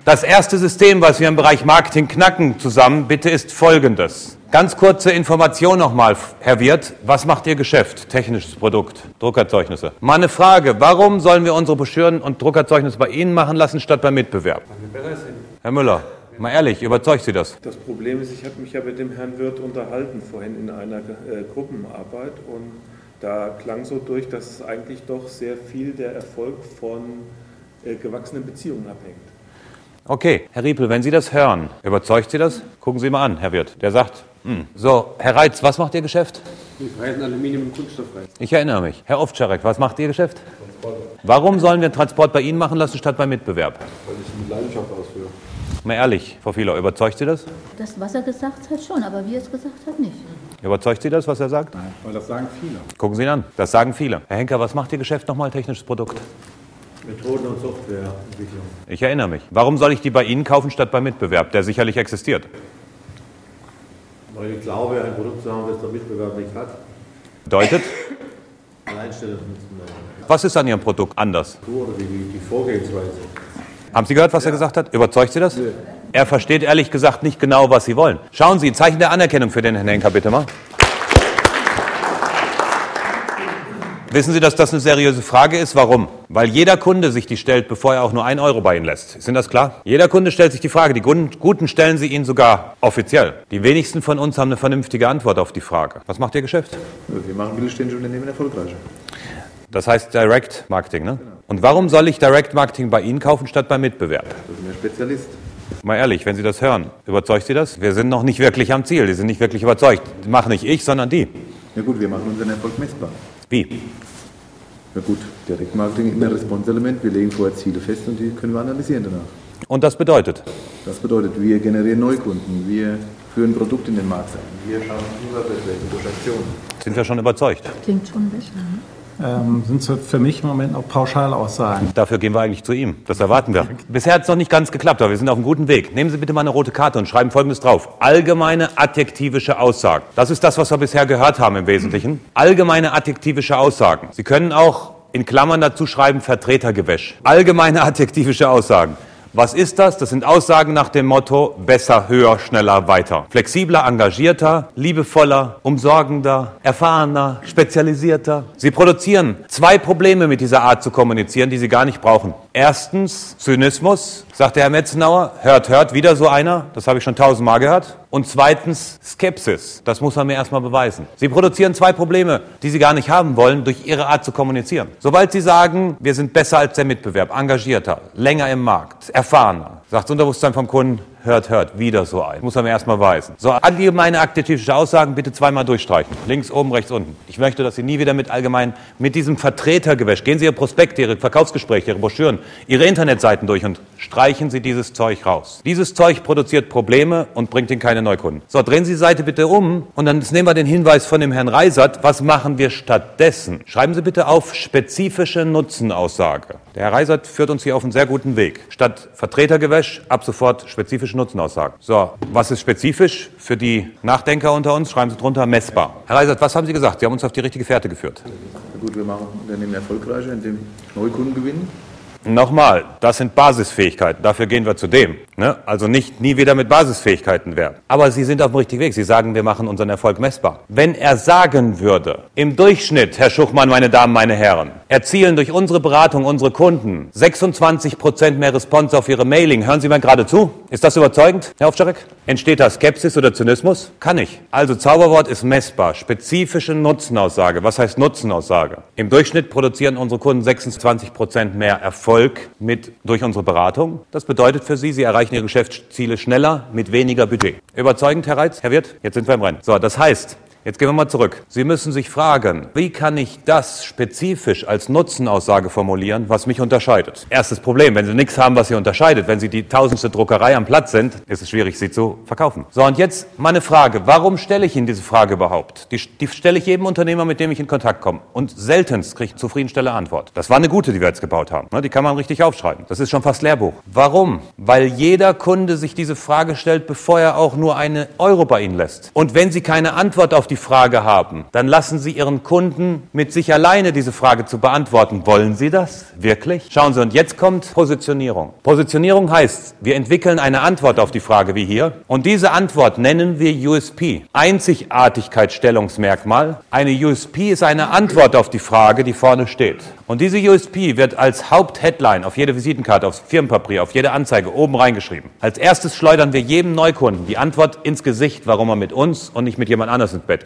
Das erste System, was wir im Bereich Marketing knacken zusammen, bitte, ist folgendes. Ganz kurze Information nochmal, Herr Wirth. Was macht Ihr Geschäft? Technisches Produkt, Druckerzeugnisse. Mal eine Frage. Warum sollen wir unsere Broschüren und Druckerzeugnisse bei Ihnen machen lassen, statt beim Mitbewerb? Herr Müller, mal ehrlich, überzeugt Sie das? Das Problem ist, ich habe mich ja mit dem Herrn Wirth unterhalten vorhin in einer Gruppenarbeit und da klang so durch, dass eigentlich doch sehr viel der Erfolg von gewachsenen Beziehungen abhängt. Okay, Herr Riepel, wenn Sie das hören, überzeugt Sie das? Gucken Sie mal an, Herr Wirth. Der sagt, So, Herr Reitz, was macht Ihr Geschäft? Wir freisen Aluminium- und Kunststoffreis. Ich erinnere mich. Herr Ovtcharek, was macht Ihr Geschäft? Transport. Warum sollen wir Transport bei Ihnen machen lassen, statt beim Mitbewerb? Weil ich es mit Leidenschaft ausführe. Mal ehrlich, Frau Fieler, überzeugt Sie das? Das, was er gesagt hat, schon, aber wie er es gesagt hat, nicht. Überzeugt Sie das, was er sagt? Nein, weil das sagen viele. Gucken Sie ihn an, das sagen viele. Herr Henker, was macht Ihr Geschäft nochmal, technisches Produkt? Methoden- und Softwareentwicklung. Ich erinnere mich. Warum soll ich die bei Ihnen kaufen, statt beim Mitbewerb, der sicherlich existiert? Weil ich glaube, ein Produkt zu haben, das der Mitbewerb nicht hat. Bedeutet? Alleinstellungsmerkmal. Was ist an Ihrem Produkt anders? Oder die Vorgehensweise. Haben Sie gehört, was er gesagt hat? Überzeugt Sie das? Ja. Er versteht ehrlich gesagt nicht genau, was Sie wollen. Schauen Sie, Zeichen der Anerkennung für den Herrn Henker, bitte mal. Wissen Sie, dass das eine seriöse Frage ist? Warum? Weil jeder Kunde sich die stellt, bevor er auch nur 1 Euro bei Ihnen lässt. Ist Ihnen das klar? Jeder Kunde stellt sich die Frage. Die Guten stellen sie Ihnen sogar offiziell. Die wenigsten von uns haben eine vernünftige Antwort auf die Frage. Was macht Ihr Geschäft? Wir machen mittelständische Unternehmen erfolgreicher. Das heißt Direct Marketing, ne? Genau. Und warum soll ich Direct Marketing bei Ihnen kaufen, statt beim Mitbewerb? Das ist ein Spezialist. Mal ehrlich, wenn Sie das hören, überzeugt Sie das? Wir sind noch nicht wirklich am Ziel. Die sind nicht wirklich überzeugt. Das mache nicht ich, sondern die. Ja gut, wir machen unseren Erfolg messbar. Wie? Ja gut, Direktmarketing ist immer ein Response-Element. Wir legen vorher Ziele fest und die können wir analysieren danach. Und das bedeutet? Das bedeutet, wir generieren Neukunden, wir führen Produkte in den Markt ein, wir schaffen Überbestände durch Aktionen. Sind wir schon überzeugt? Klingt schon besser, ne? Sind so für mich im Moment auch Pauschalaussagen. Dafür gehen wir eigentlich zu ihm. Das erwarten wir. Bisher hat es noch nicht ganz geklappt, aber wir sind auf einem guten Weg. Nehmen Sie bitte mal eine rote Karte und schreiben Folgendes drauf. Allgemeine adjektivische Aussagen. Das ist das, was wir bisher gehört haben im Wesentlichen. Allgemeine adjektivische Aussagen. Sie können auch in Klammern dazu schreiben Vertretergewäsch. Allgemeine adjektivische Aussagen. Was ist das? Das sind Aussagen nach dem Motto besser, höher, schneller, weiter. Flexibler, engagierter, liebevoller, umsorgender, erfahrener, spezialisierter. Sie produzieren 2 Probleme mit dieser Art zu kommunizieren, die Sie gar nicht brauchen. Erstens Zynismus, sagt der Herr Metzenauer. Hört, wieder so einer. Das habe ich schon 1000-mal gehört. Und zweitens Skepsis. Das muss man mir erstmal beweisen. Sie produzieren 2 Probleme, die Sie gar nicht haben wollen, durch Ihre Art zu kommunizieren. Sobald Sie sagen, wir sind besser als der Mitbewerb, engagierter, länger im Markt, erfahrener, sagt das Unterbewusstsein vom Kunden, hört, wieder so ein. Muss man mir erstmal beweisen. So, allgemeine adjektivische Aussagen bitte 2-mal durchstreichen. Links, oben, rechts, unten. Ich möchte, dass Sie nie wieder mit diesem Vertretergewäsch, gehen Sie Ihre Prospekte, Ihre Verkaufsgespräche, Ihre Broschüren, Ihre Internetseiten durch und streichen Sie dieses Zeug raus. Dieses Zeug produziert Probleme und bringt Ihnen keine Neukunden. So, drehen Sie die Seite bitte um und dann nehmen wir den Hinweis von dem Herrn Reisert. Was machen wir stattdessen? Schreiben Sie bitte auf spezifische Nutzenaussage. Der Herr Reisert führt uns hier auf einen sehr guten Weg. Statt Vertretergewäsch ab sofort spezifische Nutzenaussagen. So, was ist spezifisch? Für die Nachdenker unter uns schreiben Sie drunter messbar. Herr Reisert, was haben Sie gesagt? Sie haben uns auf die richtige Fährte geführt. Ja gut, wir machen Unternehmen erfolgreicher, indem Neukunden gewinnen. Nochmal, das sind Basisfähigkeiten, dafür gehen wir zu dem. Ne? Also nicht nie wieder mit Basisfähigkeiten werden. Aber Sie sind auf dem richtigen Weg. Sie sagen, wir machen unseren Erfolg messbar. Wenn er sagen würde, im Durchschnitt, Herr Schuchmann, meine Damen, meine Herren, erzielen durch unsere Beratung unsere Kunden 26% mehr Response auf ihre Mailing. Hören Sie mir gerade zu? Ist das überzeugend, Herr Ovtcharek? Entsteht da Skepsis oder Zynismus? Kann nicht. Also Zauberwort ist messbar. Spezifische Nutzenaussage. Was heißt Nutzenaussage? Im Durchschnitt produzieren unsere Kunden 26% mehr Erfolg durch unsere Beratung. Das bedeutet für Sie, Sie erreichen Ihre Geschäftsziele schneller mit weniger Budget. Überzeugend, Herr Reitz? Herr Wirth? Jetzt sind wir im Rennen. So, das heißt, jetzt gehen wir mal zurück. Sie müssen sich fragen, wie kann ich das spezifisch als Nutzenaussage formulieren, was mich unterscheidet? Erstes Problem, wenn Sie nichts haben, was Sie unterscheidet, wenn Sie die 1000. Druckerei am Platz sind, ist es schwierig, Sie zu verkaufen. So, und jetzt meine Frage. Warum stelle ich Ihnen diese Frage überhaupt? Die stelle ich jedem Unternehmer, mit dem ich in Kontakt komme. Und seltenst kriege ich eine zufriedenstellende Antwort. Das war eine gute, die wir jetzt gebaut haben. Die kann man richtig aufschreiben. Das ist schon fast Lehrbuch. Warum? Weil jeder Kunde sich diese Frage stellt, bevor er auch nur 1 Euro bei Ihnen lässt. Und wenn Sie keine Antwort auf die Frage haben, dann lassen Sie Ihren Kunden mit sich alleine diese Frage zu beantworten. Wollen Sie das wirklich? Schauen Sie, und jetzt kommt Positionierung. Positionierung heißt, wir entwickeln eine Antwort auf die Frage wie hier und diese Antwort nennen wir USP. Einzigartigkeitsstellungsmerkmal. Eine USP ist eine Antwort auf die Frage, die vorne steht. Und diese USP wird als Hauptheadline auf jede Visitenkarte, aufs Firmenpapier, auf jede Anzeige oben reingeschrieben. Als erstes schleudern wir jedem Neukunden die Antwort ins Gesicht, warum er mit uns und nicht mit jemand anders ins Bett